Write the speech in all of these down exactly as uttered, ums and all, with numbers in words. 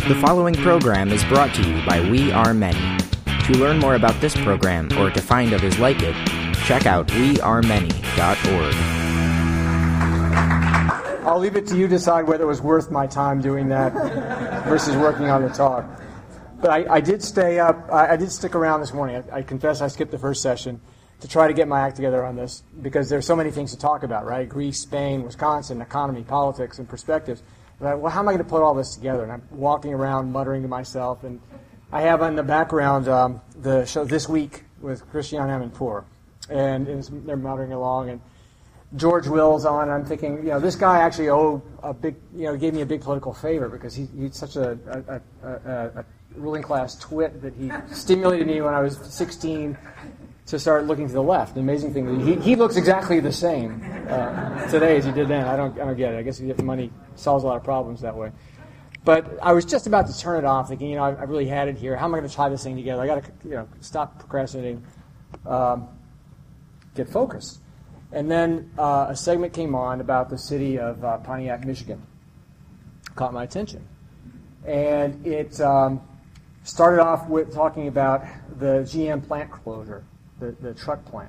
The following program is brought to you by We Are Many. To learn more about this program or to find others like it, check out we are many dot org. I'll leave it to you to decide whether it was worth my time doing that versus working on the talk. But I, I did stay up, I, I did stick around this morning. I, I confess I skipped the first session to try to get my act together on this because there's so many things to talk about, right? Greece, Spain, Wisconsin, economy, politics, and perspectives. But I, well, how am I going to put all this together? And I'm walking around muttering to myself. And I have on the background um, the show This Week with Christiane Amanpour. And it's, they're muttering along. And George Will's on. And I'm thinking, you know, this guy actually owed a big, you know, gave me a big political favor because he, he's such a, a, a, a, a ruling class twit that he stimulated me when I was sixteen to start looking to the left. The amazing thing, he, he looks exactly the same uh, today as he did then. I don't, I don't get it. I guess if you get money, solves a lot of problems that way. But I was just about to turn it off, thinking, you know, I, I really had it here. How am I going to tie this thing together? I got to, you know, stop procrastinating, um, get focused. And then uh, a segment came on about the city of uh, Pontiac, Michigan. Caught my attention, and it um, started off with talking about the G M plant closure. The, the truck plant.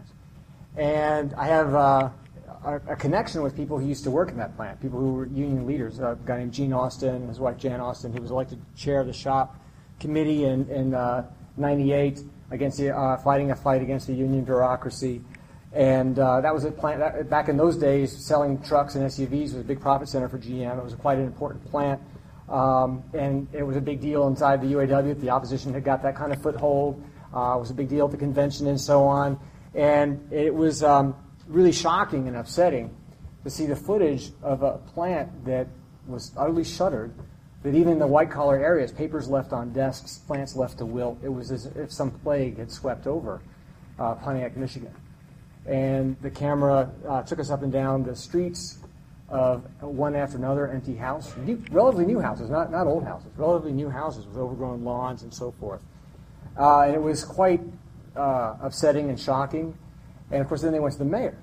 And I have uh, a, a connection with people who used to work in that plant, people who were union leaders. A guy named Gene Austin, his wife Jan Austin, he was elected chair of the shop committee in, in uh, ninety-eight, against the, uh, fighting a fight against the union bureaucracy. And uh, that was a plant, that, back in those days, selling trucks and S U Vs was a big profit center for G M. It was quite an important plant. Um, and it was a big deal inside the U A W. The opposition had got that kind of foothold. Uh, it was a big deal at the convention and so on. And it was um, really shocking and upsetting to see the footage of a plant that was utterly shuttered, that even in the white-collar areas, papers left on desks, plants left to wilt. It was as if some plague had swept over uh, Pontiac, Michigan. And the camera uh, took us up and down the streets of one after another, empty house, new, relatively new houses, not, not old houses, relatively new houses with overgrown lawns and so forth. Uh, and it was quite uh, upsetting and shocking. And, of course, then they went to the mayor.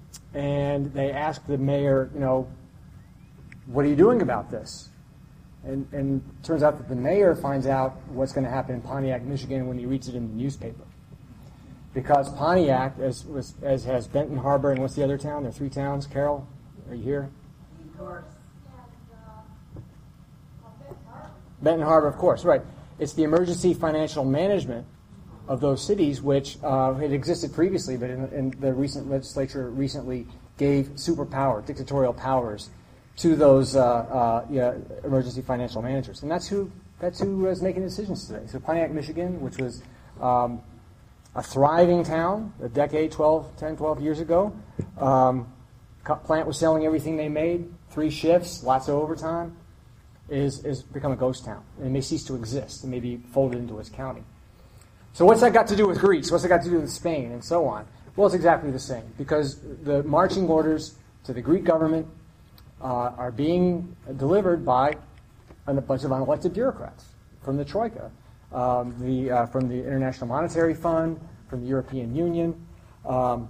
And they asked the mayor, you know, what are you doing about this? And, and it turns out that the mayor finds out what's going to happen in Pontiac, Michigan when he reads it in the newspaper. Because Pontiac, as, was, as has Benton Harbor, and what's the other town? There are three towns. Carol, are you here? Of course. Benton Harbor, of course, right. It's the emergency financial management of those cities, which uh, had existed previously, but in, in the recent legislature recently gave superpower, dictatorial powers to those uh, uh, yeah, emergency financial managers. And that's who that's who is making decisions today. So Pontiac, Michigan, which was um, a thriving town a decade, twelve, ten, twelve years ago, um, plant was selling everything they made, three shifts, lots of overtime. Is, is become a ghost town. It may cease to exist. It may be folded into its county. So what's that got to do with Greece? What's that got to do with Spain and so on? Well, it's exactly the same, because the marching orders to the Greek government uh, are being delivered by a bunch of unelected bureaucrats from the Troika, um, the, uh, from the International Monetary Fund, from the European Union, um,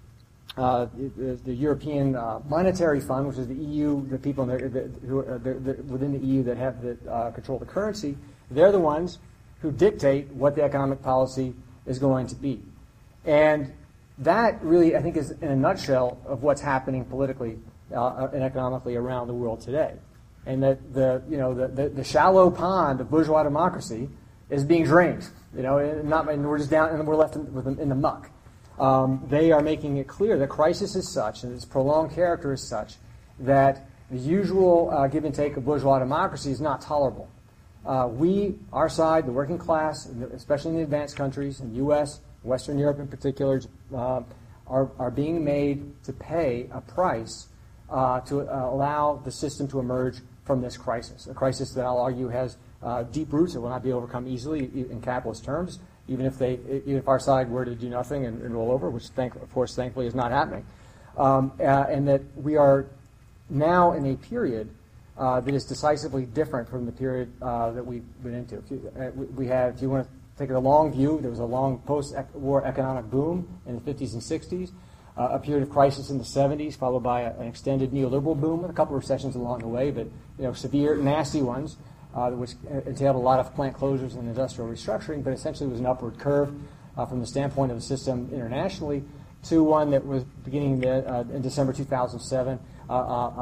Uh, the, the European uh, Monetary Fund, which is the E U, the people in the, the, who are the, the, within the E U that have the uh, control the currency, they're the ones who dictate what the economic policy is going to be. And that really, I think, is in a nutshell of what's happening politically uh, and economically around the world today. And that the you know the, the, the shallow pond of bourgeois democracy is being drained. You know, and not and we're just down and we're left in, with them in the muck. Um, they are making it clear that crisis is such, and its prolonged character is such, that the usual uh, give and take of bourgeois democracy is not tolerable. Uh, we, our side, the working class, especially in the advanced countries, in the U S, Western Europe in particular, uh, are, are being made to pay a price uh, to uh, allow the system to emerge from this crisis, a crisis that I'll argue has uh, deep roots that will not be overcome easily in capitalist terms. Even if they, even if our side were to do nothing and, and roll over, which, thank, of course, thankfully is not happening, um, uh, and that we are now in a period uh, that is decisively different from the period uh, that we've been into. If you, uh, we have, if you want to take a long view, there was a long post-war economic boom in the fifties and sixties, uh, a period of crisis in the seventies, followed by a, an extended neoliberal boom, with a couple of recessions along the way, but you know, severe, nasty ones. uh, which entailed a lot of plant closures and industrial restructuring, but essentially was an upward curve uh, from the standpoint of the system internationally, to one that was beginning the, uh, in December two thousand seven, uh, uh,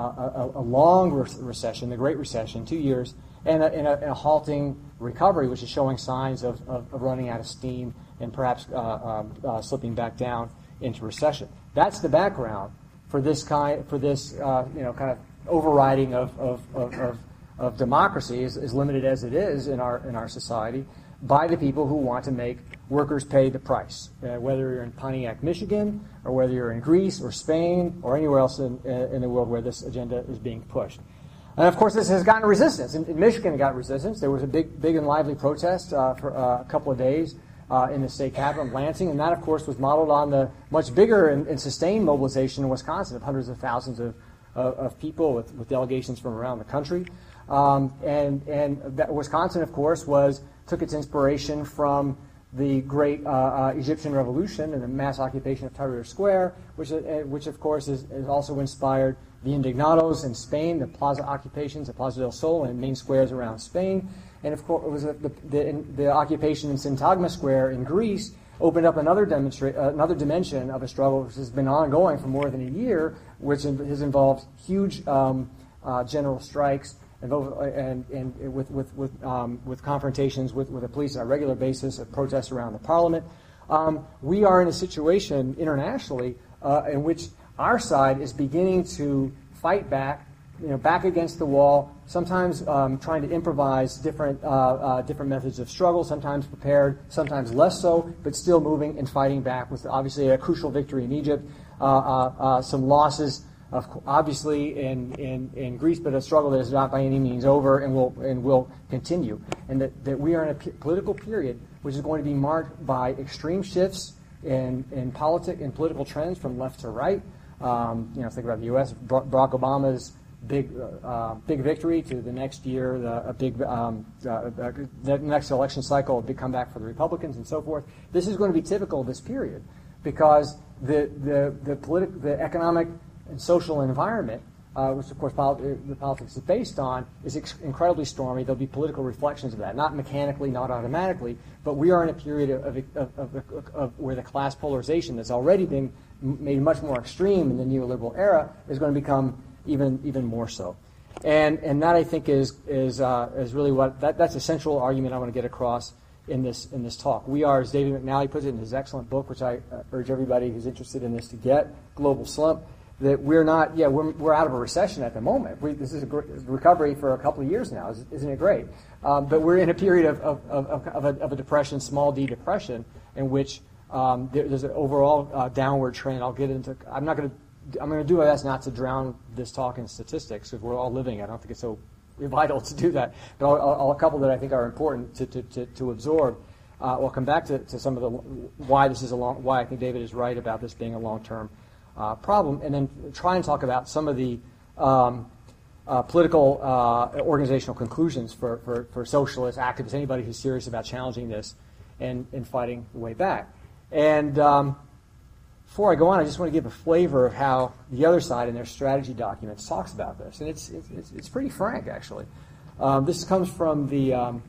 a, a, a long re- recession, the Great Recession, two years, and a, and, a, and a halting recovery, which is showing signs of, of, of running out of steam and perhaps uh, um, uh, slipping back down into recession. That's the background for this kind, for this uh, you know kind of overriding of of, of, of, of democracy, as, as limited as it is in our in our society, by the people who want to make workers pay the price, uh, whether you're in Pontiac, Michigan, or whether you're in Greece or Spain or anywhere else in, uh, in the world where this agenda is being pushed. And of course, this has gotten resistance. In, in Michigan, it got resistance. There was a big, big and lively protest uh, for uh, a couple of days uh, in the state capital in Lansing, and that, of course, was modeled on the much bigger and, and sustained mobilization in Wisconsin of hundreds of thousands of, of, of people with, with delegations from around the country. Um, and and that Wisconsin, of course, was took its inspiration from the great uh, uh, Egyptian Revolution and the mass occupation of Tahrir Square, which, uh, which of course, is, is also inspired the Indignados in Spain, the plaza occupations, the Plaza del Sol, and main squares around Spain. And of course, it was a, the, the, in, the occupation in Syntagma Square in Greece opened up another, demonstra- uh, another dimension of a struggle which has been ongoing for more than a year, which has involved huge um, uh, general strikes and, and, and with, with, with, um, with confrontations with, with the police on a regular basis, of protests around the parliament. Um, we are in a situation internationally uh, in which our side is beginning to fight back, you know, back against the wall, sometimes um, trying to improvise different, uh, uh, different methods of struggle, sometimes prepared, sometimes less so, but still moving and fighting back with obviously a crucial victory in Egypt, uh, uh, uh, some losses, of, obviously, in, in, in Greece, but a struggle that is not by any means over and will, and will continue. And that, that we are in a p- political period which is going to be marked by extreme shifts in, in, politic, in political trends from left to right. Um, you know, think about the U S, Barack Obama's big, uh, big victory to the next year, the, a big, um, uh, the next election cycle, a big comeback for the Republicans, and so forth. This is going to be typical of this period because the the the political, the economic and social environment, uh, which of course poli- the politics is based on, is ex- incredibly stormy. There'll be political reflections of that, not mechanically, not automatically, but we are in a period of, of, of, of, of where the class polarization that's already been made much more extreme in the neoliberal era is going to become even even more so. And and that, I think, is is uh, is really what that, that's a central argument I want to get across in this in this talk. We are, as David McNally puts it in his excellent book, which I uh, urge everybody who's interested in this to get, Global Slump, that we're not, yeah, we're we're out of a recession at the moment. We, this is a gr- recovery for a couple of years now, isn't it great? Um, but we're in a period of of, of, of, a, of a depression, small d depression, in which um, there, there's an overall uh, downward trend. I'll get into. I'm not going to. I'm going to do my best not to drown this talk in statistics because we're all living it. I don't think it's so vital to do that. But I'll, I'll, I'll a couple that I think are important to to, to, to absorb. Uh, we'll come back to, to some of the why this is a long. Why I think David is right about this being a long-term Uh, problem, and then try and talk about some of the um, uh, political uh, organizational conclusions for, for, for socialists, activists, anybody who's serious about challenging this and, and fighting the way back. And um, before I go on, I just want to give a flavor of how the other side in their strategy documents talks about this, and it's it's, it's pretty frank, actually. Um, this comes from the um,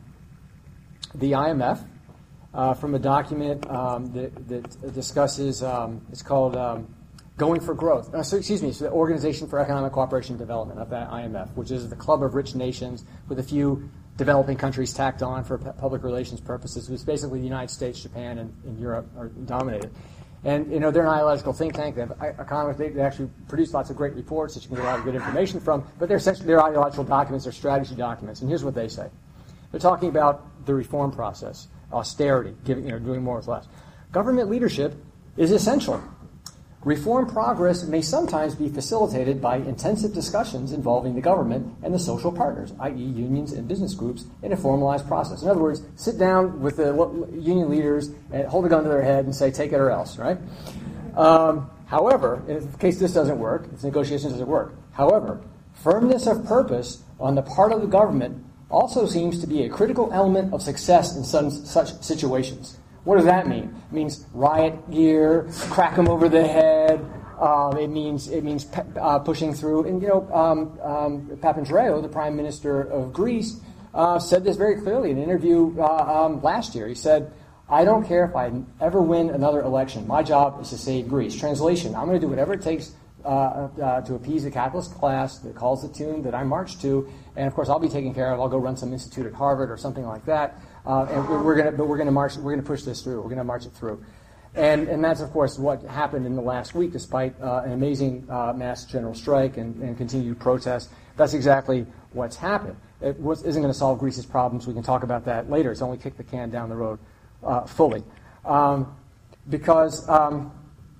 the I M F, uh, from a document um, that, that discusses. Um, it's called. Um, Going for Growth. Uh, so, excuse me, so the Organization for Economic Cooperation and Development of that I M F, which is the club of rich nations with a few developing countries tacked on for p- public relations purposes. It's basically the United States, Japan, and, and Europe are dominated. And, you know, they're an ideological think tank. They have economists. They, they actually produce lots of great reports that you can get a lot of good information from, but they're essentially their ideological documents, their strategy documents. And here's what they say. They're talking about the reform process, austerity, giving, you know, doing more with less. Government leadership is essential. Reform progress may sometimes be facilitated by intensive discussions involving the government and the social partners, that is unions and business groups, in a formalized process. In other words, sit down with the union leaders and hold a gun to their head and say, take it or else, right? Um, however, in case this doesn't work, if negotiations doesn't work, however, firmness of purpose on the part of the government also seems to be a critical element of success in some such situations. What does that mean? It means riot gear, crack them over the head. Um, it means it means pe- uh, pushing through. And you know, um, um, Papandreou, the Prime Minister of Greece, uh, said this very clearly in an interview uh, um, last year. He said, I don't care if I ever win another election. My job is to save Greece. Translation, I'm going to do whatever it takes uh, uh, to appease the capitalist class that calls the tune that I march to. And, of course, I'll be taken care of. I'll go run some institute at Harvard or something like that. Uh, and we're, we're going to, but we're going to march, we're going to push this through. We're going to march it through. And, and that's, of course, what happened in the last week, despite uh, an amazing uh, mass general strike and, and continued protest. That's exactly what's happened. It was, isn't going to solve Greece's problems. We can talk about that later. It's only kicked the can down the road uh, fully. Um, because um,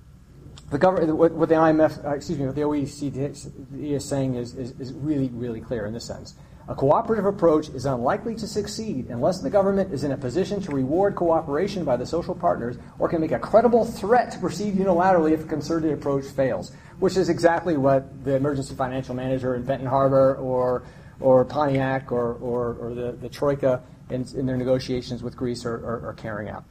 the government, what, what the I M F, uh, excuse me, what the O E C D is saying is, is, is really, really clear in this sense. A cooperative approach is unlikely to succeed unless the government is in a position to reward cooperation by the social partners or can make a credible threat to proceed unilaterally if a concerted approach fails, which is exactly what the emergency financial manager in Benton Harbor or or Pontiac or, or, or the, the Troika in, in their negotiations with Greece are, are, are carrying out.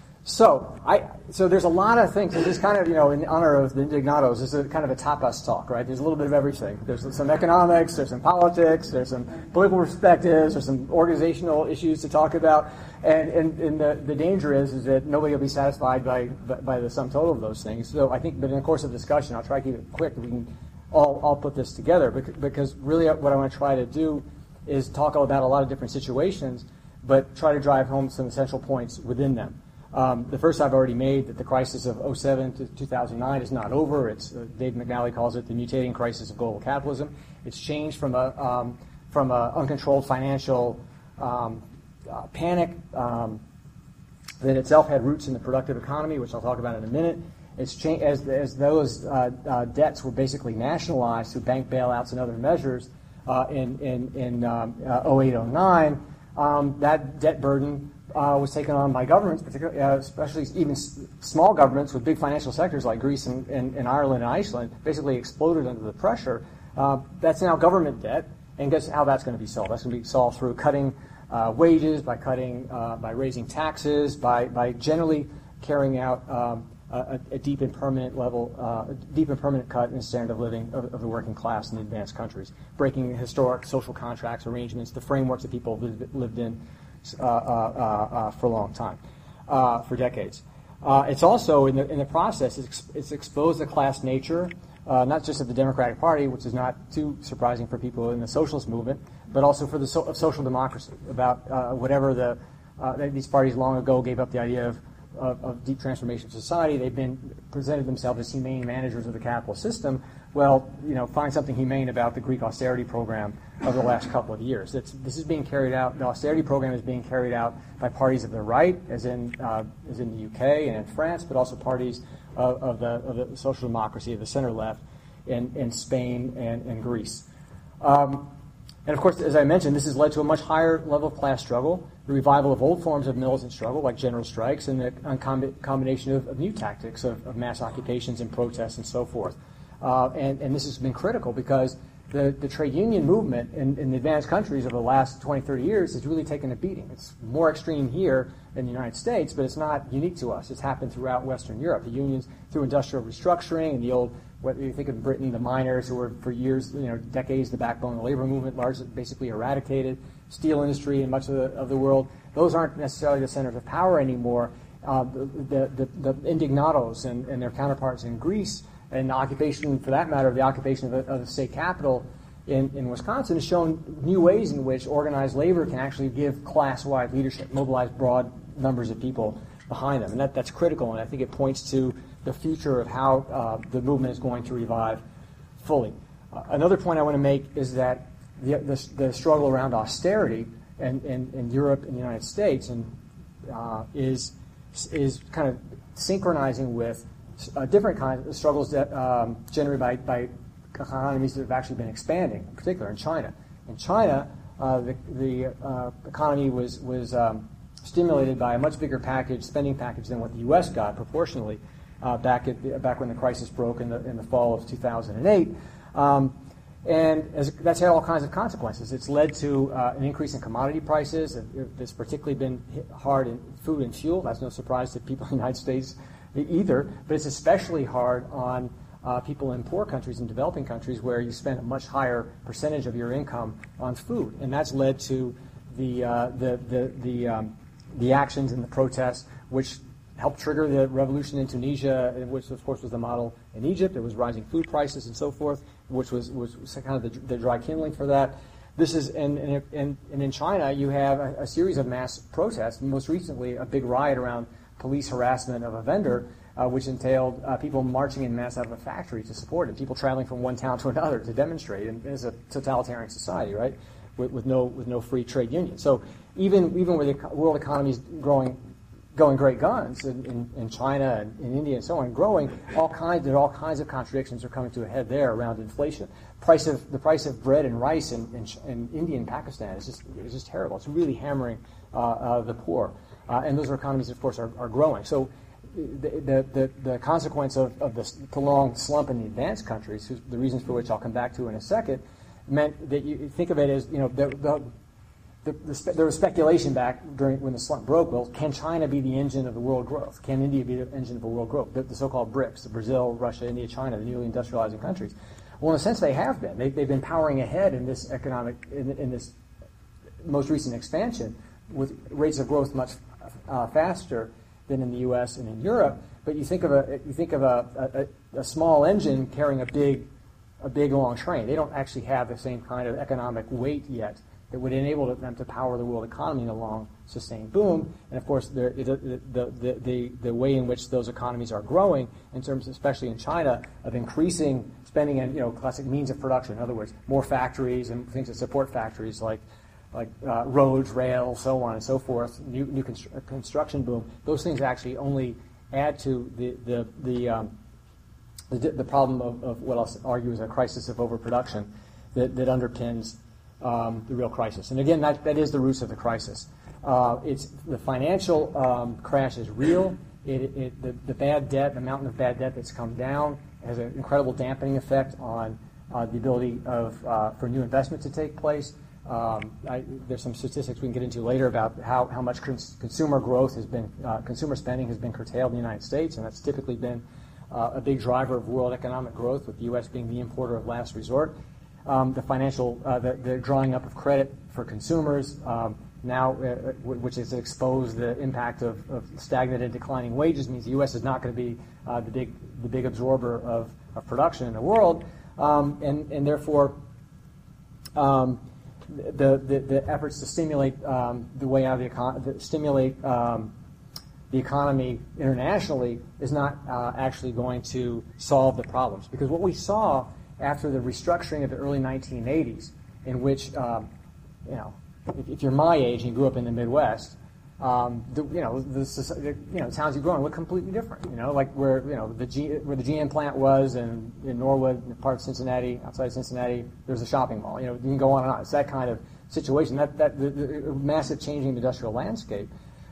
So, I, so there's a lot of things. This kind of, you know, in honor of the Indignados, this is a kind of a tapas talk, right? There's a little bit of everything. There's some economics, there's some politics, there's some political perspectives, there's some organizational issues to talk about. And, and, and the, the danger is, is that nobody will be satisfied by, by the sum total of those things. So I think, but in the course of discussion, I'll try to keep it quick. We can all, all put this together because really what I want to try to do is talk about a lot of different situations, but try to drive home some essential points within them. Um, the first I've already made, that the crisis of oh seven to two thousand nine is not over. It's uh, Dave McNally calls it the mutating crisis of global capitalism. It's changed from a um, from a uncontrolled financial um, uh, panic um, that itself had roots in the productive economy, which I'll talk about in a minute. It's changed as as those uh, uh, debts were basically nationalized through bank bailouts and other measures uh, in in in um, uh, oh eight oh nine. Um, that debt burden Uh, was taken on by governments, particularly, uh, especially even s- small governments with big financial sectors like Greece and, and, and Ireland and Iceland, basically exploded under the pressure. Uh, that's now government debt, and guess how that's going to be solved? That's going to be solved through cutting uh, wages, by cutting, uh, by raising taxes, by by generally carrying out um, a, a deep and permanent level, uh, a deep and permanent cut in the standard of living of, of the working class in the advanced countries, breaking historic social contracts, arrangements, the frameworks that people lived, lived in. Uh, uh, uh, for a long time, uh, for decades. Uh, it's also, in the in the process, it's, it's exposed the class nature, uh, not just of the Democratic Party, which is not too surprising for people in the socialist movement, but also for the so, of social democracy, about uh, whatever the, uh, these parties long ago gave up the idea of, of, of deep transformation of society. They've been presented themselves as humane managers of the capitalist system. Well, you know, find something humane about the Greek austerity program of the last couple of years. It's, this is being carried out. The austerity program is being carried out by parties of the right, as in uh, as in the U K and in France, but also parties of, of the of the social democracy of the center left in, in Spain and, and Greece. Um, and of course, as I mentioned, this has led to a much higher level of class struggle, the revival of old forms of militant struggle like general strikes, and the com- combination of, of new tactics of, of mass occupations and protests and so forth. Uh, and, and this has been critical because the, the trade union movement in, in the advanced countries over the last twenty, thirty years has really taken a beating. It's more extreme here in the United States, but it's not unique to us. It's happened throughout Western Europe. The unions, through industrial restructuring and the old, what you think of Britain, the miners who were for years, you know, decades, the backbone of the labor movement, largely basically eradicated. Steel industry in much of the, of the world, those aren't necessarily the centers of power anymore. Uh, the, the, the, the Indignados and, and their counterparts in Greece, and the occupation, for that matter, the occupation of the, of the state capital in, in Wisconsin has shown new ways in which organized labor can actually give class-wide leadership, mobilize broad numbers of people behind them. And that, that's critical, and I think it points to the future of how uh, the movement is going to revive fully. Uh, another point I want to make is that the, the, the struggle around austerity in, in, in Europe and the United States and uh, is, is kind of synchronizing with Uh, different kinds of struggles that um, generated by, by economies that have actually been expanding, in particular in China. In China, uh, the, the uh, economy was was um, stimulated by a much bigger package, spending package than what the U S got proportionally uh, back at the, back when the crisis broke in the in the fall of two thousand eight. Um, and as, that's had all kinds of consequences. It's led to uh, an increase in commodity prices. It's particularly been hit hard in food and fuel. That's no surprise to people in the United States either, but it's especially hard on uh, people in poor countries and developing countries where you spend a much higher percentage of your income on food, and that's led to the uh, the the the, um, the actions and the protests, which helped trigger the revolution in Tunisia, which of course was the model in Egypt. There was rising food prices and so forth, which was was kind of the, the dry kindling for that. This is and and, and, and in China you have a, a series of mass protests. Most recently, a big riot around police harassment of a vendor, uh, which entailed uh, people marching in mass out of a factory to support it, people traveling from one town to another to demonstrate. And it's a totalitarian society, right, with, with no with no free trade union. So even even where the world economy is growing. going great guns in, in, in China and in India and so on, growing, all kinds there are all kinds of contradictions are coming to a head there around inflation. Price of the price of bread and rice in, in, in India and Pakistan is just is just terrible. It's really hammering uh, uh, the poor, uh, and those economies, of course, are, are growing. So the the, the, the consequence of, of this prolonged slump in the advanced countries, the reasons for which I'll come back to in a second, meant that you think of it as you know the, the The, the spe- there was speculation back during when the slump broke. Well, can China be the engine of the world growth? Can India be the engine of the world growth? The, the so-called BRICS, the Brazil, Russia, India, China, the newly industrializing countries. Well, in a sense, they have been. They, they've been powering ahead in this economic, in, in this most recent expansion, with rates of growth much uh, faster than in the U S and in Europe. But you think of a you think of a, a, a small engine carrying a big a big long train. They don't actually have the same kind of economic weight yet that would enable them to power the world economy in a long, sustained boom. And of course, the, the, the, the, the way in which those economies are growing, in terms, especially in China, of increasing spending and you know classic means of production. In other words, more factories and things that support factories like like uh, roads, rail, so on and so forth. New, new constru- construction boom. Those things actually only add to the the the um, the, the problem of, of what I'll argue is a crisis of overproduction that, that underpins. Um, the real crisis. And again, that, that is the roots of the crisis. Uh, it's the financial um, crash is real. It, it, the, the bad debt, the mountain of bad debt that's come down, has an incredible dampening effect on uh, the ability of uh, for new investment to take place. Um, I, there's some statistics we can get into later about how, how much cons- consumer growth has been, uh, consumer spending has been curtailed in the United States, and that's typically been uh, a big driver of world economic growth, with the U S being the importer of last resort. Um, the financial, uh, the, the drawing up of credit for consumers um, now, uh, w- which has exposed the impact of, of stagnant and declining wages, means the U S is not going to be uh, the big, the big absorber of, of production in the world, um, and and therefore, um, the, the the efforts to stimulate um, the way out of the economy, stimulate um, the economy internationally, is not uh, actually going to solve the problems, because what we saw after the restructuring of the early nineteen eighties, in which, um, you know, if, if you're my age and you grew up in the Midwest, um, the, you know, the, the you know towns you grew up in look completely different. You know, like where you know the G, where the G M plant was, and in Norwood, in part of Cincinnati, outside of Cincinnati, there's a shopping mall. You know, you can go on and on. It's that kind of situation. That that the, the massive changing industrial landscape,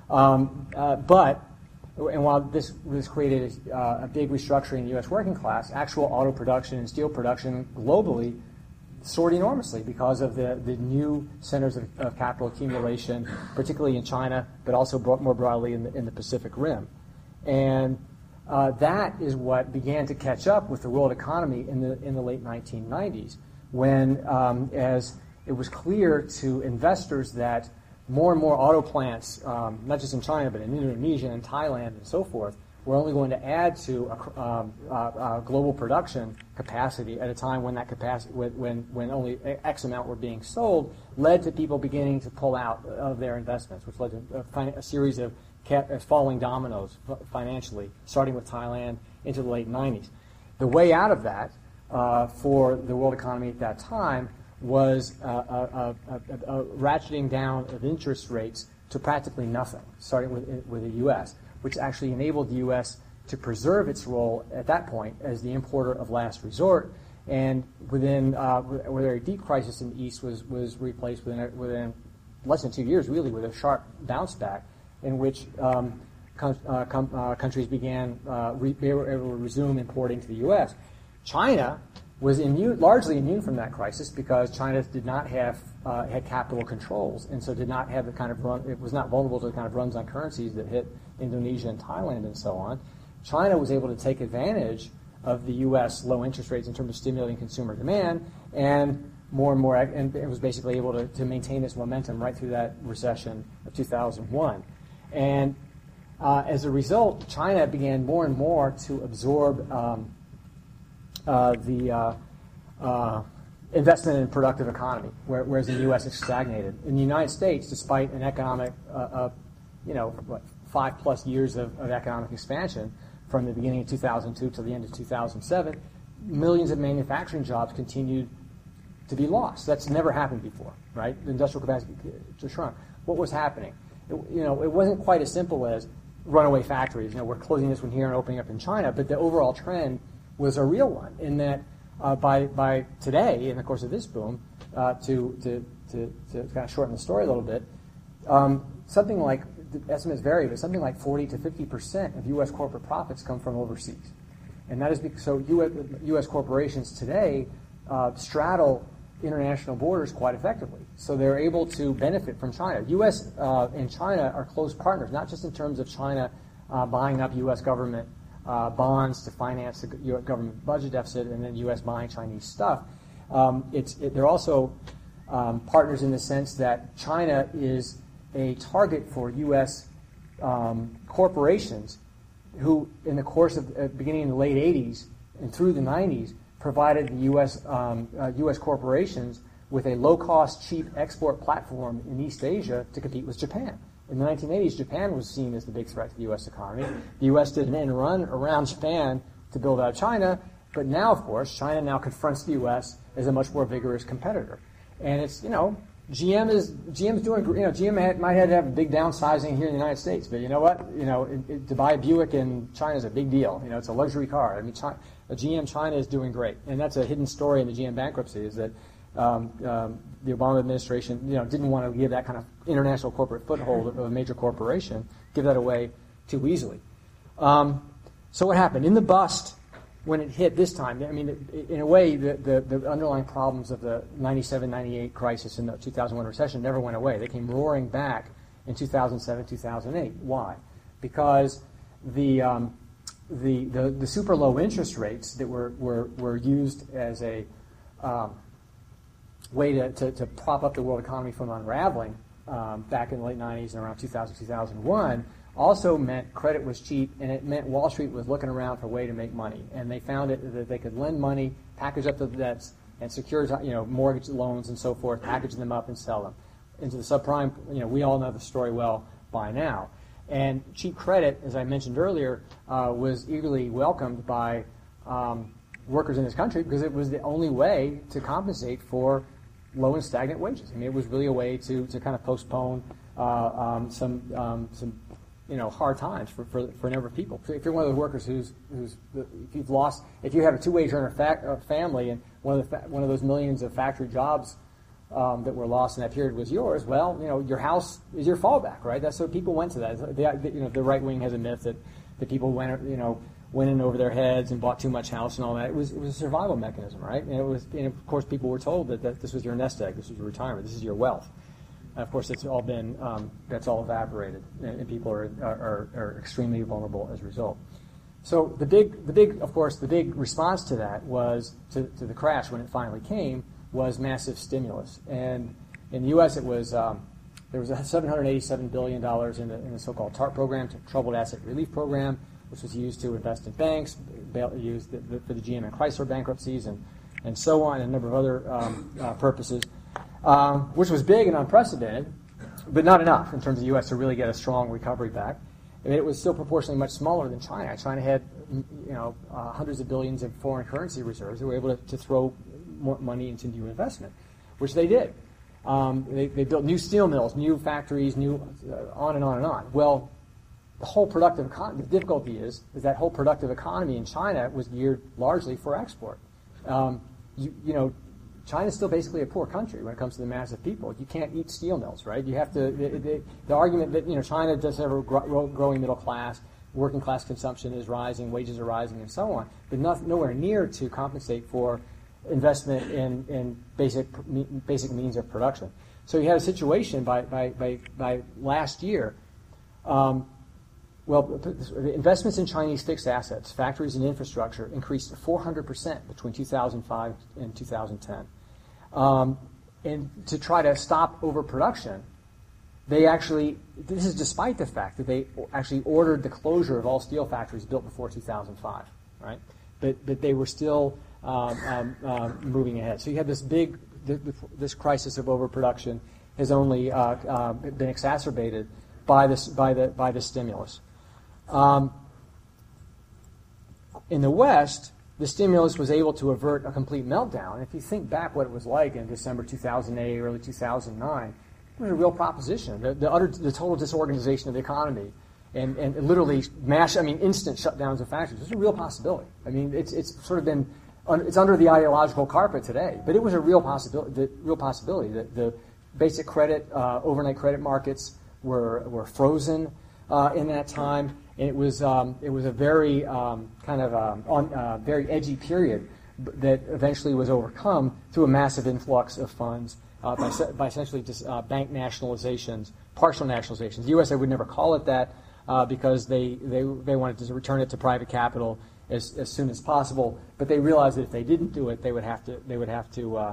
um, uh, but. And while this, this created uh, a big restructuring in the U S working class, actual auto production and steel production globally soared enormously because of the, the new centers of, of capital accumulation, particularly in China, but also more broadly in the, in the Pacific Rim. And uh, that is what began to catch up with the world economy in the, in the late nineteen nineties, when, um, as it was clear to investors that more and more auto plants, um, not just in China, but in Indonesia and Thailand and so forth, were only going to add to a, um, uh, uh, global production capacity at a time when that capacity, when when only X amount were being sold, led to people beginning to pull out of their investments, which led to a, a series of falling dominoes financially, starting with Thailand into the late nineties. The way out of that uh, for the world economy at that time was uh, a, a, a, a ratcheting down of interest rates to practically nothing, starting with, with the U S, which actually enabled the U S to preserve its role at that point as the importer of last resort, and within uh, a very deep crisis in the East was, was replaced within, a, within less than two years, really, with a sharp bounce back in which um, com- uh, com- uh, countries began, uh, re- they were able to resume importing to the U S. China was immune, largely immune from that crisis, because China did not have uh, had capital controls, and so did not have the kind of run. It was not vulnerable to the kind of runs on currencies that hit Indonesia and Thailand and so on. China was able to take advantage of the U S low interest rates in terms of stimulating consumer demand, and more and more, and it was basically able to, to maintain its momentum right through that recession of two thousand one. And uh, as a result, China began more and more to absorb um, uh, the uh, uh, investment in productive economy, whereas in the U S it's stagnated. In the United States, despite an economic, uh, uh, you know, what, five plus years of, of economic expansion from the beginning of two thousand two to the end of two thousand seven, millions of manufacturing jobs continued to be lost. That's never happened before, right? The industrial capacity just shrunk. What was happening? It, you know, it wasn't quite as simple as runaway factories. You know, we're closing this one here and opening up in China, but the overall trend was a real one in that uh, by by today, in the course of this boom, uh, to, to to to kind of shorten the story a little bit, um, something like, the estimates vary, but something like forty to fifty percent of U S corporate profits come from overseas. And that is because, so U S corporations today uh, straddle international borders quite effectively. So they're able to benefit from China. U S uh, and China are close partners, not just in terms of China uh, buying up U S government uh, bonds to finance the U S government budget deficit and then U S buying Chinese stuff. Um, it's, it, they're also um, partners in the sense that China is a target for U S um, corporations who, in the course of uh, beginning in the late eighties and through the nineties, provided the U S um, uh, U S corporations with a low-cost, cheap export platform in East Asia to compete with Japan. In the nineteen eighties, Japan was seen as the big threat to the U S economy. The U S did an end run around Japan to build out China, but now, of course, China now confronts the U S as a much more vigorous competitor. And it's, you know, G M is G M's doing, you know, G M had, might have to have a big downsizing here in the United States, but you know what? You know, it, it, to buy a Buick in China is a big deal. You know, it's a luxury car. I mean, China, G M China is doing great, and that's a hidden story in the G M bankruptcy. Is that um, um, the Obama administration, you know, didn't want to give that kind of international corporate foothold of a major corporation, give that away too easily. Um, so what happened in the bust? When it hit this time, I mean, in a way, the, the, the underlying problems of the ninety-seven ninety-eight crisis and the two thousand one recession never went away. They came roaring back in two thousand seven, two thousand eight. Why? Because the, um, the, the, the super low interest rates that were, were, were used as a um, way to, to, to prop up the world economy from unraveling um, back in the late nineties and around two thousand, two thousand one also meant credit was cheap, and it meant Wall Street was looking around for a way to make money. And they found it that they could lend money, package up the debts, and secure, you know, mortgage loans and so forth, package them up and sell them into the subprime. You know, we all know the story well by now. And cheap credit, as I mentioned earlier, uh, was eagerly welcomed by um, workers in this country because it was the only way to compensate for low and stagnant wages. I mean, it was really a way to, to kind of postpone uh, um, some um, some you know, hard times for, for, for a number of people. So if you're one of those workers who's, who's if you've lost, if you have a two-wage earner fa- uh, family and one of the fa- one of those millions of factory jobs um, that were lost in that period was yours, well, you know, your house is your fallback, right? That's so people went to that. The, the, you know, the right wing has a myth that, that people went, you know, went in over their heads and bought too much house and all that. It was it was a survival mechanism, right? And it was, and of course, people were told that, that this was your nest egg, this was your retirement, this is your wealth. And of course, it's all been um, that's all evaporated, and, and people are, are are extremely vulnerable as a result. So the big, the big, of course, the big response to that was to, to the crash when it finally came was massive stimulus. And in the U S, it was um, there was a seven hundred eighty-seven billion dollars in the, in the so-called TARP program, Troubled Asset Relief Program, which was used to invest in banks, bail, used the, the, for the G M and Chrysler bankruptcies, and and so on, and a number of other um, uh, purposes. Um, which was big and unprecedented, but not enough in terms of the U S to really get a strong recovery back. I mean, it was still proportionally much smaller than China. China had, you know, uh, hundreds of billions of foreign currency reserves. They were able to, to throw more money into new investment, which they did. Um, they, they built new steel mills, new factories, new uh, on and on and on. Well, the whole productive economy, the difficulty is, is that whole productive economy in China was geared largely for export. Um, you, you know, China's still basically a poor country when it comes to the mass of people. You can't eat steel mills, right? You have to. The, the, the argument that you know China does have a gro- growing middle class, working class consumption is rising, wages are rising, and so on, but not, nowhere near to compensate for investment in, in basic basic means of production. So you had a situation by by by, by last year. Um, Well, investments in Chinese fixed assets, factories, and infrastructure increased four hundred percent between two thousand five and two thousand ten. Um, and to try to stop overproduction, they actually, this is despite the fact that they actually ordered the closure of all steel factories built before two thousand five, right? But, but they were still um, um, um, moving ahead. So you had this big, this crisis of overproduction has only uh, uh, been exacerbated by this, by the, by the stimulus. Um, in the West, the stimulus was able to avert a complete meltdown. If you think back what it was like in December two thousand eight, early two thousand nine, it was a real proposition. The, the, utter, the total disorganization of the economy and, and literally mass, I mean, instant shutdowns of factories was a real possibility. I mean, it's, it's sort of been, it's under the ideological carpet today, but it was a real possibility. The real possibility that the basic credit, uh, overnight credit markets were were frozen uh, in that time. And it was um, it was a very um, kind of um, on, uh, very edgy period that eventually was overcome through a massive influx of funds uh, by, by essentially just uh, bank nationalizations, partial nationalizations. The U S A would never call it that uh, because they, they they wanted to return it to private capital as, as soon as possible. But they realized that if they didn't do it, they would have to they would have to uh,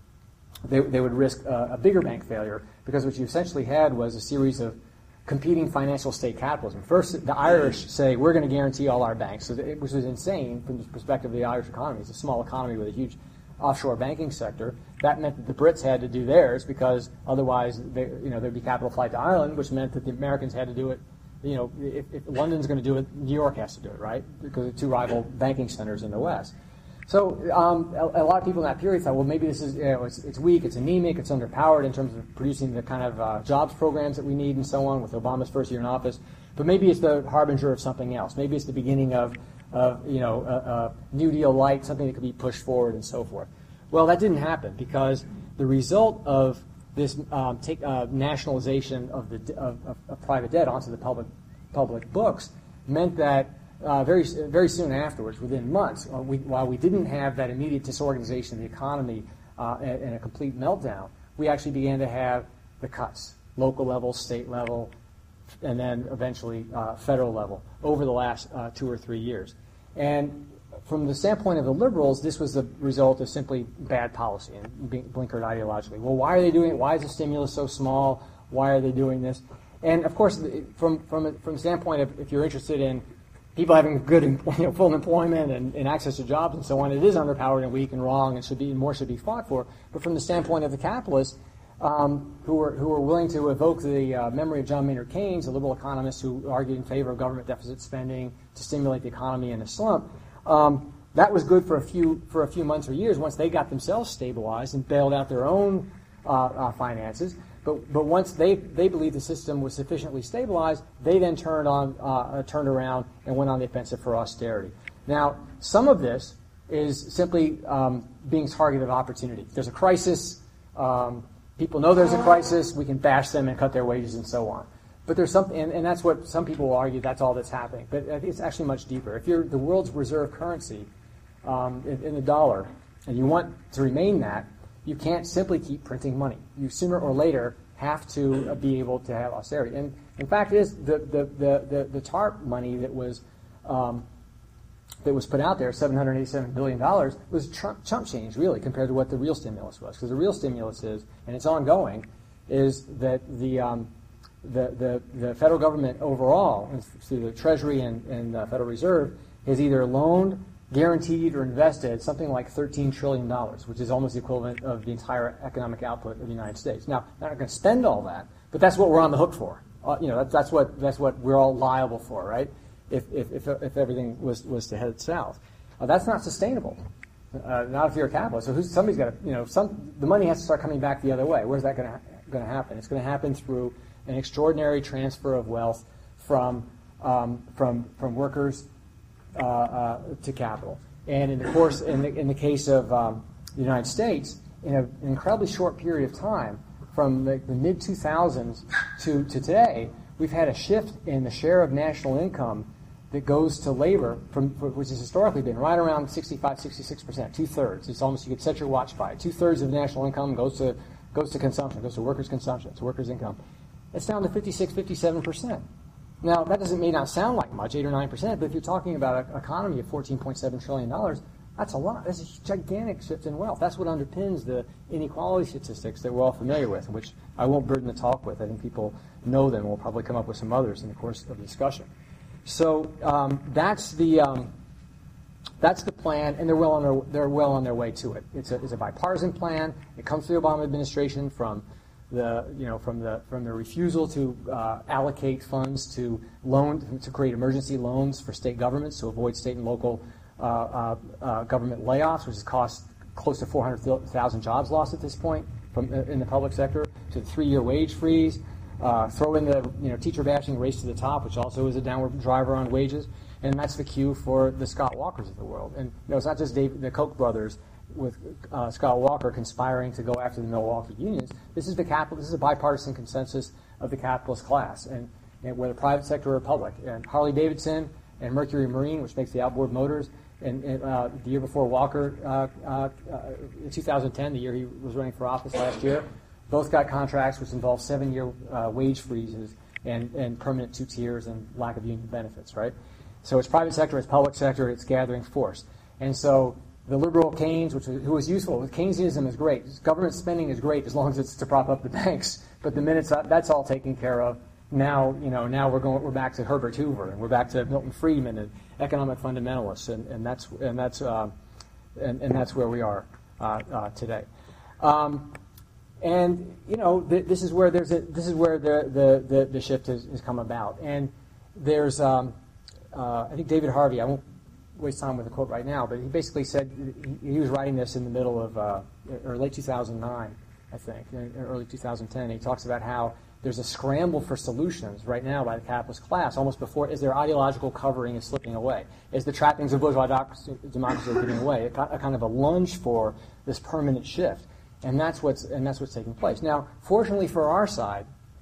they they would risk uh, a bigger bank failure, because what you essentially had was a series of competing financial state capitalism. First, the Irish say, we're going to guarantee all our banks, so it, which was insane from the perspective of the Irish economy. It's a small economy with a huge offshore banking sector. That meant that the Brits had to do theirs, because otherwise they, you know, there'd be capital flight to Ireland, which meant that the Americans had to do it. You know, if, if London's going to do it, New York has to do it, right? Because of two rival banking centers in the West. So um, a, a lot of people in that period thought, well, maybe this is, you know, it's, it's weak, it's anemic, it's underpowered in terms of producing the kind of uh, jobs programs that we need and so on with Obama's first year in office. But maybe it's the harbinger of something else. Maybe it's the beginning of, of you know, a, a New Deal light, something that could be pushed forward and so forth. Well, that didn't happen, because the result of this um, take, uh, nationalization of the of, of, of private debt onto the public public books meant that Uh, very very soon afterwards, within months, uh, we, while we didn't have that immediate disorganization of the economy uh, and, and a complete meltdown, we actually began to have the cuts, local level, state level, and then eventually uh, federal level over the last uh, two or three years. And from the standpoint of the liberals, this was the result of simply bad policy and being blinkered ideologically. Well, why are they doing it? Why is the stimulus so small? Why are they doing this? And of course, from from a, from the standpoint of, if you're interested in people having good, you know, full employment and, and access to jobs and so on, it is underpowered and weak and wrong, and should be more should be fought for. But from the standpoint of the capitalists, um, who were who were willing to evoke the uh, memory of John Maynard Keynes, a liberal economist who argued in favor of government deficit spending to stimulate the economy in a slump, um, that was good for a few for a few months or years once they got themselves stabilized and bailed out their own uh, uh, finances. But but once they they believed the system was sufficiently stabilized, they then turned on uh, turned around and went on the offensive for austerity. Now, some of this is simply um, being targeted opportunity. There's a crisis. Um, people know there's a crisis. We can bash them and cut their wages and so on. But there's something, and, and that's what some people will argue. That's all that's happening. But I think it's actually much deeper. If you're the world's reserve currency um, in, in the dollar, and you want to remain that, you can't simply keep printing money. You sooner or later have to be able to have austerity. And in fact, it is the the the, the, the TARP money that was um, that was put out there, seven hundred eighty-seven billion dollars, was chump, chump change, really, compared to what the real stimulus was. Because the real stimulus is, and it's ongoing, is that the um, the, the the federal government overall, through the Treasury and, and the Federal Reserve, has either loaned, guaranteed, or invested something like thirteen trillion dollars, which is almost the equivalent of the entire economic output of the United States. Now, they're not going to spend all that, but that's what we're on the hook for. Uh, you know, that's, that's what that's what we're all liable for, right? If if if, if everything was was to head south, uh, that's not sustainable. Uh, not if you're a capitalist. So who's, somebody's got to, you know, some the money has to start coming back the other way. Where's that going to going to happen? It's going to happen through an extraordinary transfer of wealth from um, from from workers Uh, uh, to capital. And in the course, in the, in the case of um, the United States, in a, an incredibly short period of time, from the, the mid two thousands to, to today, we've had a shift in the share of national income that goes to labor, from which has historically been right around sixty-five, sixty-six percent, two-thirds. It's almost, you could set your watch by it. Two-thirds of national income goes to goes to consumption, goes to workers' consumption, it's workers' income. It's down to fifty-six, fifty-seven percent. Now, that doesn't may not sound like much, eight or nine percent, but if you're talking about an economy of fourteen point seven trillion dollars, That's a lot. That's a gigantic shift in wealth. That's what underpins the inequality statistics that we're all familiar with, which I won't burden the talk with. I think people know them. We'll probably come up with some others in the course of the discussion. So um, that's the um, that's the plan, and they're well on their they're well on their way to it. It's a it's a bipartisan plan. It comes through the Obama administration from the you know from the from the refusal to uh, allocate funds to loan to create emergency loans for state governments to avoid state and local uh, uh, uh, government layoffs, which has cost close to four hundred thousand jobs lost at this point from uh, in the public sector, to the three-year wage freeze. Uh, throw in the you know teacher bashing race to the top, which also is a downward driver on wages, and that's the cue for the Scott Walkers of the world. And you know it's not just Dave, the Koch brothers with uh, Scott Walker conspiring to go after the Milwaukee unions. This is the capital. This is a bipartisan consensus of the capitalist class, and, and whether private sector or public. And Harley Davidson and Mercury Marine, which makes the outboard motors, and, and uh, the year before Walker, uh, uh, uh, in two thousand ten, the year he was running for office last year. Both got contracts which involve seven-year uh, wage freezes and, and permanent two tiers and lack of union benefits, right? So it's private sector, it's public sector, it's gathering force. And so the liberal Keynes, which was, who was useful, Keynesianism is great. Government spending is great as long as it's to prop up the banks. But the minute that's all taken care of, now you know now we're going we're back to Herbert Hoover and we're back to Milton Friedman and economic fundamentalists, and, and that's and that's uh, and, and that's where we are uh, uh, today. Um, And you know th- this is where there's a, this is where the the, the, the shift has, has come about. And there's um, uh, I think David Harvey. I won't waste time with a quote right now, but he basically said he, he was writing this in the middle of uh, or late two thousand nine, I think, early two thousand ten. He talks about how there's a scramble for solutions right now by the capitalist class, almost before as their ideological covering is slipping away, as the trappings of bourgeois democracy are giving away, a, a kind of a lunge for this permanent shift. And that's what's and that's what's taking place. Now, fortunately for our side,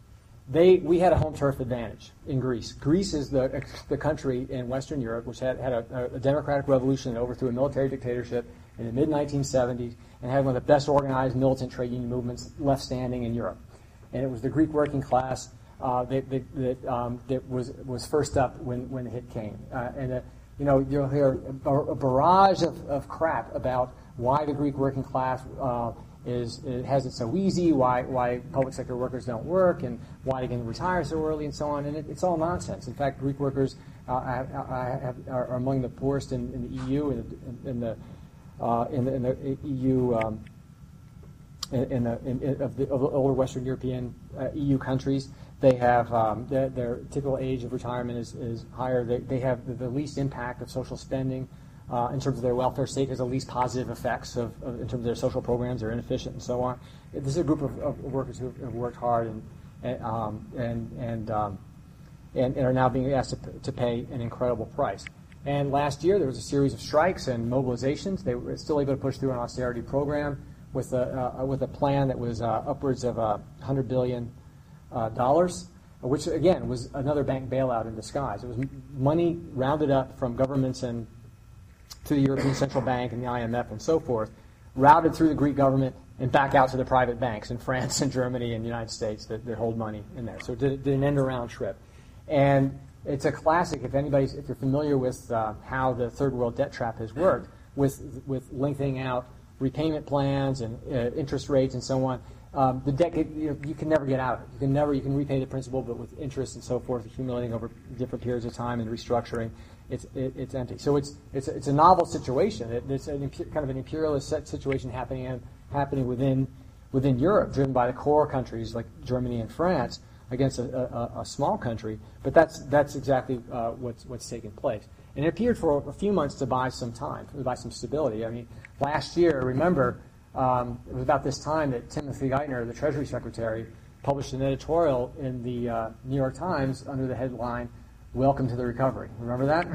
they we had a home turf advantage in Greece. Greece is the the country in Western Europe which had had a, a democratic revolution that overthrew a military dictatorship in the mid nineteen seventies and had one of the best organized militant trade union movements left standing in Europe. And it was the Greek working class uh, that that, that, um, that was was first up when when the hit came. Uh, and uh, you know you'll hear a, a barrage of, of crap about why the Greek working class. Uh, Is it has it so easy? Why why public sector workers don't work, and why they can retire so early, and so on. And it, it's all nonsense. In fact, Greek workers uh, have, have, are among the poorest in, in the E U, in the in the uh, in the, in the E U, um, in, in the in, of the of the older Western European uh, E U countries. They have um, their, their typical age of retirement is, is higher. They, they have the, the least impact of social spending. Uh, in terms of their welfare state, has the least positive effects of, of in terms of their social programs. They're inefficient and so on. This is a group of, of workers who have worked hard and and um, and and, um, and and are now being asked to, to pay an incredible price. And last year there was a series of strikes and mobilizations. They were still able to push through an austerity program with a uh, with a plan that was uh, upwards of a uh, hundred billion uh, dollars, which again was another bank bailout in disguise. It was money rounded up from governments and to the European Central Bank and the I M F and so forth, routed through the Greek government and back out to the private banks in France and Germany and the United States that, that hold money in there. So it did, did an end-around trip. And it's a classic, if anybody's, if you're familiar with uh, how the third world debt trap has worked, with with lengthening out repayment plans and uh, interest rates and so on, um, the debt, you know, you can never get out of it. You can never, you can repay the principal, but with interest and so forth accumulating over different periods of time and restructuring, It's it, it's empty. So it's it's it's a novel situation. It, it's an imp- kind of an imperialist situation happening in, happening within within Europe, driven by the core countries like Germany and France against a, a, a small country. But that's that's exactly uh, what's what's taken place. And it appeared for a few months to buy some time, to buy some stability. I mean, last year, remember, um, it was about this time that Timothy Geithner, the Treasury Secretary, published an editorial in the uh, New York Times under the headline, "Welcome to the Recovery." Remember that?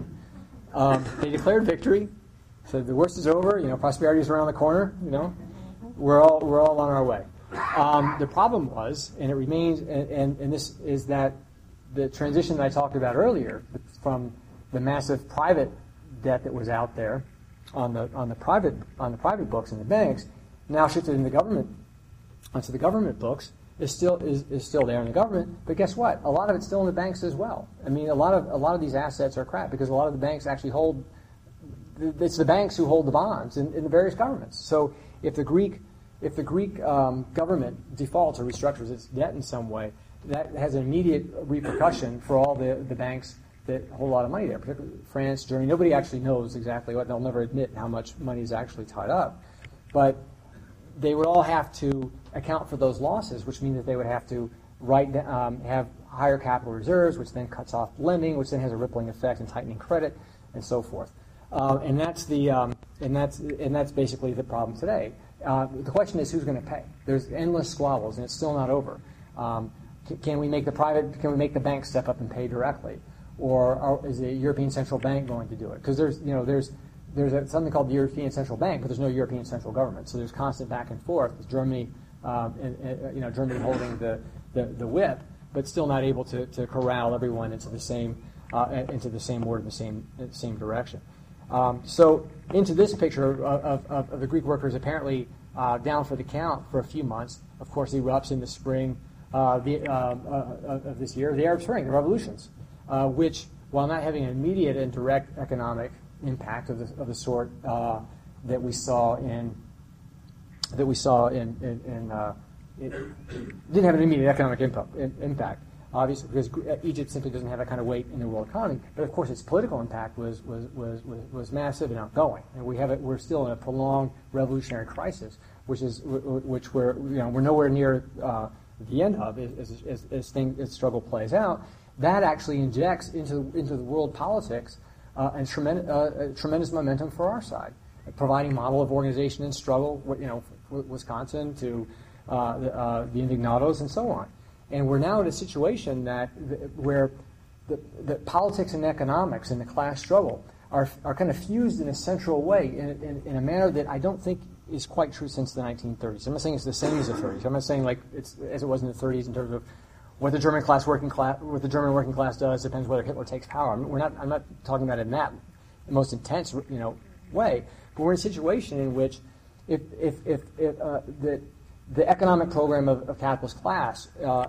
Um, they declared victory, said the worst is over. You know, prosperity is around the corner. You know, we're all we're all on our way. Um, the problem was, and it remains, and, and, and this is that the transition that I talked about earlier from the massive private debt that was out there on the on the private on the private books and the banks now shifted into government onto the government books. Is still is, is still there in the government, but guess what? A lot of it's still in the banks as well. I mean, a lot of a lot of these assets are crap because a lot of the banks actually hold it's the banks who hold the bonds in, in the various governments. So if the Greek if the Greek um, government defaults or restructures its debt in some way, that has an immediate repercussion for all the, the banks that hold a lot of money there, particularly France, Germany. Nobody actually knows exactly what. They'll never admit how much money is actually tied up. But they would all have to account for those losses, which means that they would have to write, um, have higher capital reserves, which then cuts off lending, which then has a rippling effect in tightening credit, and so forth. Uh, and that's the um, and that's and that's basically the problem today. Uh, the question is, who's going to pay? There's endless squabbles, and it's still not over. Um, c- can we make the private? Can we make the bank step up and pay directly, or are, is the European Central Bank going to do it? Because there's you know there's there's a, something called the European Central Bank, but there's no European Central Government. So there's constant back and forth. With Germany, um, and, and, you know, Germany holding the, the, the whip, but still not able to, to corral everyone into the same uh, into the same word in the same same direction. Um, so into this picture of, of, of the Greek workers apparently uh, down for the count for a few months. Of course, erupts in the spring uh, the, uh, uh, of this year, the Arab Spring, the revolutions, uh, which, while not having an immediate and direct economic impact of the, of the sort uh, that we saw in that we saw in, in, in uh, it didn't have an immediate economic impact, impact. Obviously, because Egypt simply doesn't have that kind of weight in the world economy. But of course, its political impact was was was was, was massive and outgoing. And we have it. We're still in a prolonged revolutionary crisis, which is which we're you know we're nowhere near uh, the end of as as, as thing as struggle plays out. That actually injects into into the world politics uh, and tremendous uh, tremendous momentum for our side, providing model of organization and struggle. You know, Wisconsin to uh, the, uh, the Indignados and so on. And we're now in a situation that where the, the politics and economics and the class struggle are are kind of fused in a central way in, in, in a manner that I don't think is quite true since the nineteen thirties. I'm not saying it's the same as the thirties. I'm not saying like it's as it was in the thirties in terms of what the German class working class what the German working class does depends whether Hitler takes power. I mean, we're not. I'm not talking about it in that most intense you know way. But we're in a situation in which if if if, if uh, the The economic program of, of capitalist class uh,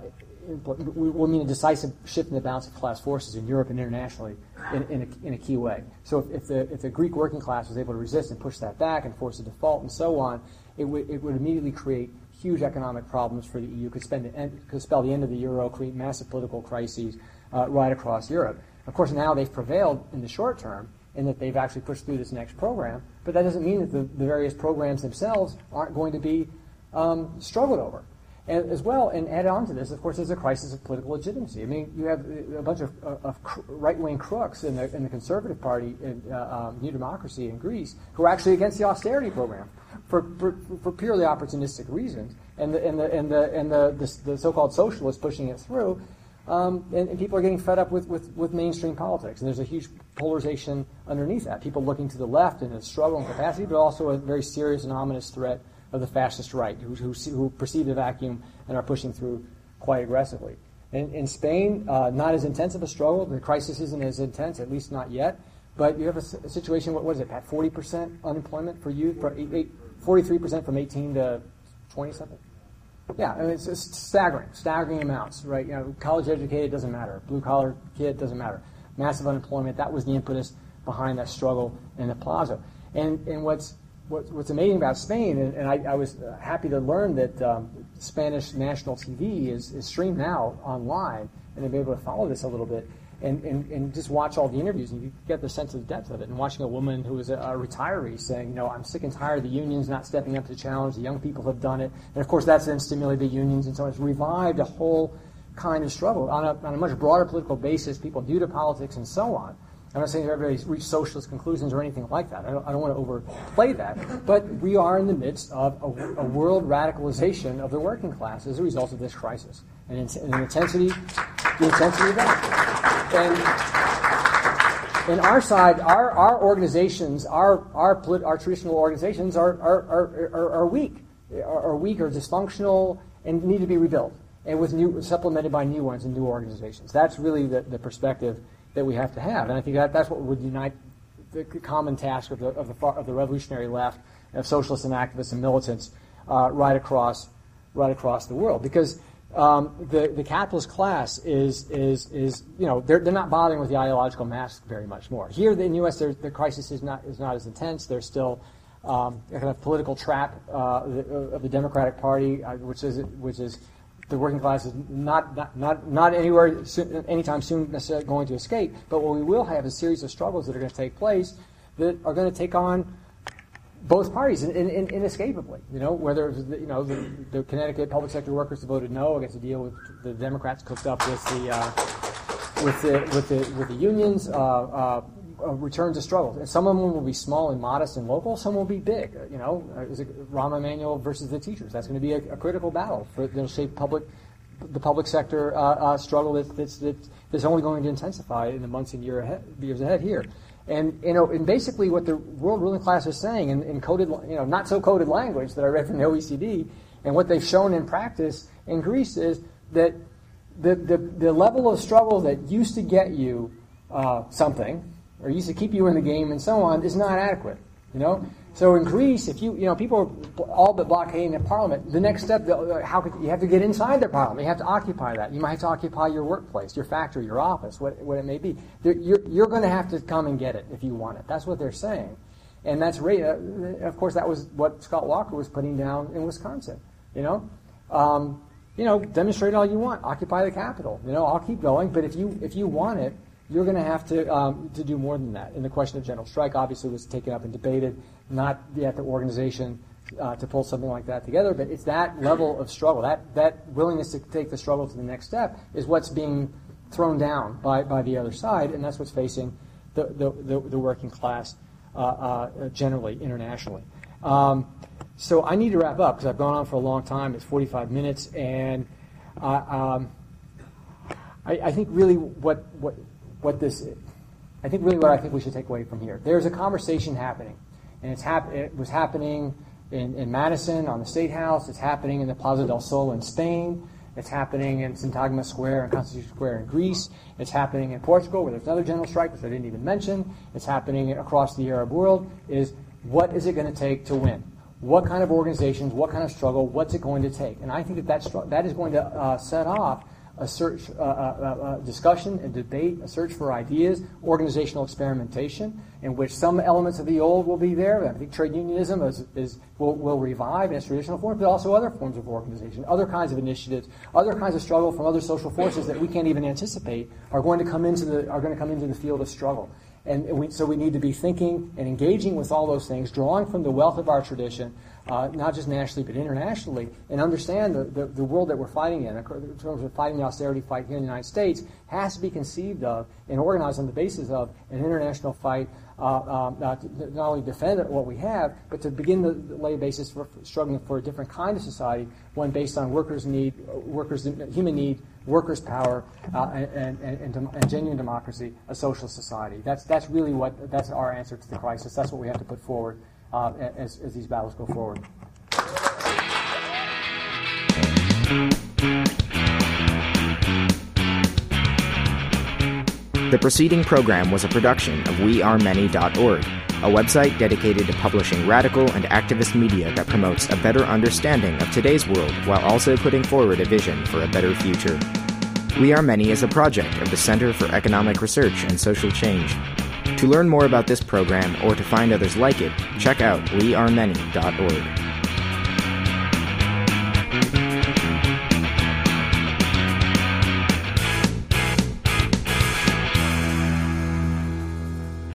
will mean a decisive shift in the balance of class forces in Europe and internationally in, in, a, in a key way. So if, if, the, if the Greek working class was able to resist and push that back and force a default and so on, it would it would immediately create huge economic problems for the E U. Could spend the end, could spell the end of the euro, create massive political crises uh, right across Europe. Of course, now they've prevailed in the short term in that they've actually pushed through this next program, but that doesn't mean that the, the various programs themselves aren't going to be Um, struggled over. And as well, and add on to this, of course, there's a crisis of political legitimacy. I mean, you have a bunch of, of right-wing crooks in the, in the Conservative Party, in uh, um, New Democracy in Greece, who are actually against the austerity program for for, for purely opportunistic reasons, and the and the and the and the, the, the so-called socialists pushing it through, um, and, and people are getting fed up with, with, with mainstream politics. And there's a huge polarization underneath that. People looking to the left in a struggle and capacity, but also a very serious and ominous threat of the fascist right, who, who, who perceive the vacuum and are pushing through quite aggressively. In, in Spain, uh, not as intense of a struggle. The crisis isn't as intense, at least not yet. But you have a, a situation, what was it, Pat, forty percent unemployment for youth, for eight, eight, forty-three percent from eighteen to twenty-something? Yeah, I mean, it's, it's staggering, staggering amounts, right? You know, college educated doesn't matter. Blue-collar kid doesn't matter. Massive unemployment, that was the impetus behind that struggle in the plaza. And, and what's What's amazing about Spain, and, and I, I was happy to learn that um, Spanish national T V is, is streamed now online, and they'll be able to follow this a little bit and, and, and just watch all the interviews, and you get the sense of the depth of it. And watching a woman who is a, a retiree saying, you know, I'm sick and tired of the unions not stepping up to the challenge, the young people have done it, and of course that's then stimulated the unions, and so it's revived a whole kind of struggle on a, on a much broader political basis, people new to politics and so on. I'm not saying everybody's reached socialist conclusions or anything like that. I don't, I don't want to overplay that. But we are in the midst of a, a world radicalization of the working class as a result of this crisis. And, in, and the intensity, the intensity of that. And in our side, our, our organizations, our our, polit, our traditional organizations are are, are, are, are weak, are, are weak or dysfunctional and need to be rebuilt. And with new, supplemented by new ones and new organizations. That's really the, the perspective that we have to have, and I think that that's what would unite the common task of the of the far, of the revolutionary left, of socialists and activists and militants, uh, right across right across the world. Because um, the the capitalist class is is is you know they're they're not bothering with the ideological mask very much more. Here in the U S, the crisis is not is not as intense. There's still um, a kind of political trap uh, of the Democratic Party, uh, which is which is the working class is not not not, not anywhere soon, anytime soon necessarily going to escape. But what we will have is a series of struggles that are going to take place that are going to take on both parties in, in, inescapably. You know, whether it was the, you know the, the Connecticut public sector workers voted no against a deal with the Democrats cooked up with the uh, with the with the with the unions. Uh, uh, uh, return to struggle, and some of them will be small and modest and local. Some will be big. You know, uh, is it Rahm Emanuel versus the teachers? That's going to be a, a critical battle for that'll shape public the public sector uh, uh, struggle that's, that's that's only going to intensify in the months and year ahead, years ahead here. And you know, and basically, what the world ruling class is saying in, in coded, you know, not so coded language that I read from the O E C D, and what they've shown in practice in Greece is that the the, the level of struggle that used to get you uh, something, or used to keep you in the game, and so on, is not adequate. You know, so in Greece, if you you know people are all but blockading the parliament, the next step, how could you have to get inside their parliament? You have to occupy that. You might have to occupy your workplace, your factory, your office, what what it may be. You're you're going to have to come and get it if you want it. That's what they're saying, and that's of course that was what Scott Walker was putting down in Wisconsin. You know, um, you know, demonstrate all you want, occupy the Capitol. You know, I'll keep going, but if you if you want it, you're going to have to um, to do more than that. And the question of general strike obviously was taken up and debated, not yet the organization uh, to pull something like that together, but it's that level of struggle, that that willingness to take the struggle to the next step is what's being thrown down by, by the other side, and that's what's facing the, the, the, the working class uh, uh, generally, internationally. Um, so I need to wrap up because I've gone on for a long time. It's forty-five minutes, and uh, um, I, I think really what what what this is, I think really what I think we should take away from here. There's a conversation happening, and it's hap- it was happening in, in Madison on the State House. It's happening in the Plaza del Sol in Spain. It's happening in Syntagma Square and Constitution Square in Greece. It's happening in Portugal, where there's another general strike, which I didn't even mention. It's happening across the Arab world. Is what is it going to take to win? What kind of organizations? What kind of struggle? What's it going to take? And I think that that, str- that is going to uh, set off a search, uh, uh, uh, discussion, a debate, a search for ideas, organizational experimentation, in which some elements of the old will be there. I think trade unionism is, is will, will revive in its traditional form, but also other forms of organization, other kinds of initiatives, other kinds of struggle from other social forces that we can't even anticipate are going to come into the are going to come into the field of struggle. And we, so we need to be thinking and engaging with all those things, drawing from the wealth of our tradition, uh, not just nationally but internationally, and understand the, the, the world that we're fighting in, in terms of fighting the austerity fight here in the United States, has to be conceived of and organized on the basis of an international fight, uh, um, uh, to not only defend what we have, but to begin to lay a basis for struggling for a different kind of society, one based on workers' need, workers' human need, workers' power, uh, and, and, and, and genuine democracy, a social society. That's that's really what that's our answer to the crisis. That's what we have to put forward uh, as, as these battles go forward. The preceding program was a production of we are many dot org, a website dedicated to publishing radical and activist media that promotes a better understanding of today's world while also putting forward a vision for a better future. We Are Many is a project of the Center for Economic Research and Social Change. To learn more about this program or to find others like it, check out we are many dot org.